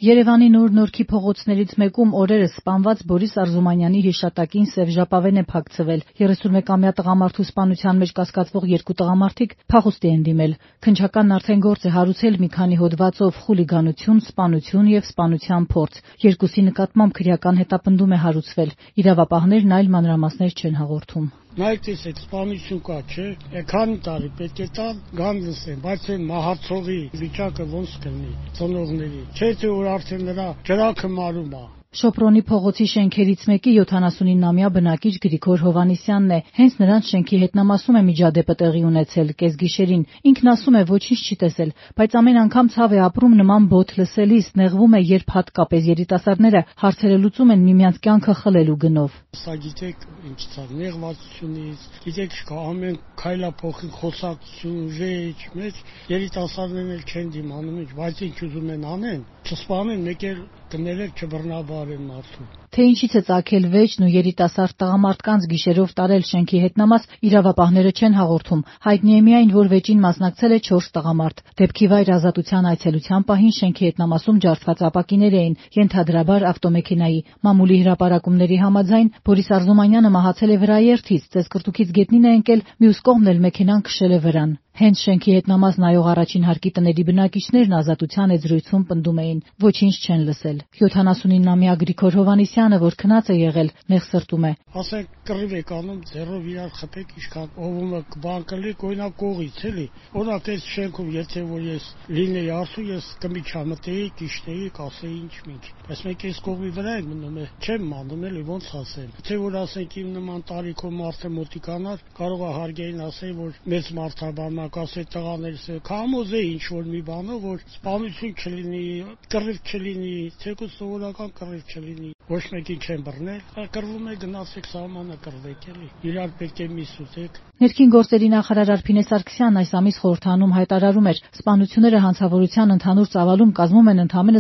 Երևանի Նոր Նորքի փողոցներից մեկում օրերս սպանված Բորիս Արզումանյանի հիշատակին սև ժապավեն է փակցվել։ 31-ամյա տղամարդու սպանության մեջ կասկածվող երկու տղամարդիկ փախուստի են դիմել։ Քննչականն արդեն գործ է հարուցել մի քանի հոդվածով խուլիգանություն, սպանություն եւ սպանության փորձ։ Երկուսի նկատմամբ քրեական հետապնդում է հարուցվել։ Իրավապահներն այլ մանրամասներ չեն հաղորդում։ Նայեցեք, այդ սպանություն կա, չէ՞։ Քանի տարի պետք է տան, գան լսեն, բայց այն մահացողի վիճակը ոնց կլինի ծնողների։ Չէ՞ թե որ արդեն նրա ջրակը մարում է։ Շոպրոնի փողոցի շենքերից մեկի 79-ամյա բնակիչ Գրիգոր Հովհաննիսյանն է։ Հենց նրանց շենքի հետնամասում է միջադեպը տեղի ունեցել կեսգիշերին։ Ինքն ասում է ոչինչ չի տեսել, բայց ամեն անգամ ցավ է ապրում նման բոթ լսելիս, նեղվում է, երբ հատկապես երիտասարդները հարցերը լուծում են միմյանց կյանքը խլելու գնով։ Սա գիտեք ինչ ցավ նեղվածությունից, գիտեք ամեն քայլափոխի խոսակցություն, ժեջ, մեջ երիտասարդներն էլ չեն դիմանում, բայց ինչ ուզում են անեն, չսպանեն, մեկ էլ կներեք չբռնաբարեն մարդու։ Թե ինչից է ծագել վեճն ու երիտասարդ տղամարդկանց գիշերով տարել շենքի հետնամաս, իրավապահները չեն հաղորդում։ Հայտնի է միայն, որ վեճին մասնակցել է 4 տղամարդ։ Դեպքի վայր ազատության այցելության պահին շենքի հետնամասում ջարդված ապակիներ էին, ենթադրաբար ավտոմեքենայի։ Մամուլի հրապարակումների համաձայն Բորիս Արզումանյանը մահացել է վրաերթից, ծեսկրտուքից գետնին է ընկել, մյուս կողմն էլ մեքենան քշել է վրան։ Հենց շենքի հետնամաս նայող առաջին հարկի տների բնակիչներն ազատության զրույցում պնդում էին, ոչինչ չեն լսել։ 79-ամյա Գրիգոր Հովհաննիսյանը, որ քնած է եղել, նեղսրտում է։ Ասենք կռիվ եք անում, ձեռով իրար խփեք, ինչքան ովումը բան կլի, կոյնա կողից, էլի։ Օրինակ այս շենքում, եթե որ ես լինեի արսու, ես կմիջամտեի, կիշտեի, կասեի ինչ-ինչ։ Բայց մենք այս կողմի վրա ենք մնում, չեմ մանում, էլի ոնց ասեմ։ Թե որ ասենք իմ նման տարիքով մարդը մոտիկանար, կարող է հարգային ասել, որ մեծ մարդաբան ասել տղաներս կամոզե ինչ որ մի բանով որ սպանություն չլինի, կռիվ չլինի, թեկուզ սովորական կռիվ չլինի, ոչ մեկին չեն բռնել, կռվում է գնացեք սահմանը կռվեք էլի, իրար պետք է միս ուտեք։ Ներքին գործերի նախարար Արփինե Սարգսյանն այս ամիս խորհրդանում հայտարարում էր, սպանությունները հանցավորության ընդհանուր ծավալում կազմում են ընդամենը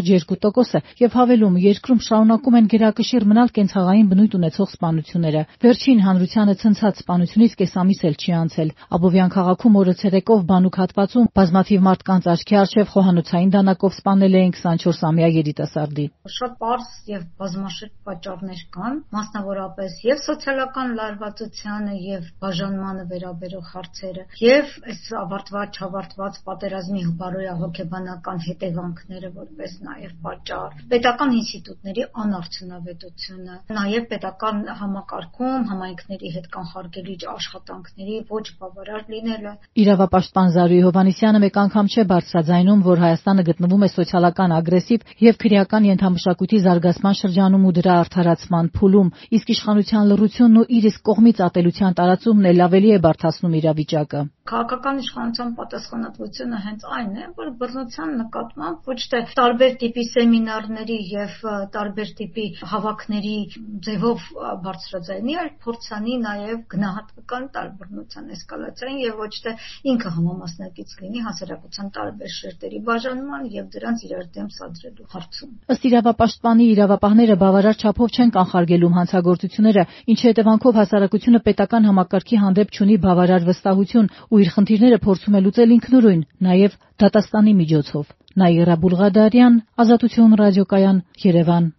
0.2% եւ հավելում, երկրում շարունակում են գերակշիռ մնալ կենցաղային բնույթ ունեցող սպանությունները։ Վերջին հանրությանը ցնցած սպանությունից կեսամիս էլ չի անցել։ Աբովյան քաղաքում օրը ցերեկով բանուկ հատվածում բազմաթիվ մարդկանց աչքի առջև խոհանոցային դանակով սպանել էին 24-ամյա երիտասարդի։ Շատ պարզ եւ բազմաշերտ պատճառներ կան, մասնավորապես եւ սոցիալական լարվածությանը եւ բաժանմանը վերաբերող հարցերը, եւ այս ավարտված չավարտված պատերազմի բարոյահոգեբանական հետևանքները որպես նաեւ պատճառ, պետական ինստիտուտների անարդյունավետությունը, նաեւ պետական համակարգում համայնքների հետ կանխարգելիչ աշխատանքների ոչ բավարար լինելը։ Իրավապաշտպան Զարուհի Հովհաննիսյանը մեկ անգամ չէ բարձրաձայնում, որ Հայաստանը գտնվում է սոցիալական ագրեսիվ եւ քրեական ենթամշակույթի զարգացման շրջանում ու դրա արդարացման փուլում, իսկ իշխանության լռությունն ու իր իսկ կողմից ատելության տարածումն էլ ավելի է բարդացնում իրավիճակը։ Քաղաքական իշխանության պատասխանատվությունը հենց այն է, որ բռնության նկատմամբ ոչ թե տարբեր տիպի սեմինարների եւ տարբեր տիպի հավաքների ձևով բարձրաձայնի, այլ փորձանի նաեւ գնահատական տալ բռնության էսկալացիային եւ ոչ թե ինքը համամասնակից լինի հասարակության տարբեր շերտերի բաժանման եւ դրանց իրար դեմ սադրելու հարցում։ Ըստ իրավապաշտպանի, իրավապահները բավարար չափով չեն կանխարգելում հանցագործությունները, ինչի հետևանքով հասարակությունը պետական համակարգի հանդեպ չունի բավարար վստահություն ու իր խնդիրները փորձում է լուծել ինքնուրույն, նաեւ դատաստանի միջոցով։ Նաիրա Բուլղադարյան, Ազատություն ռադիոկայան, Երևան։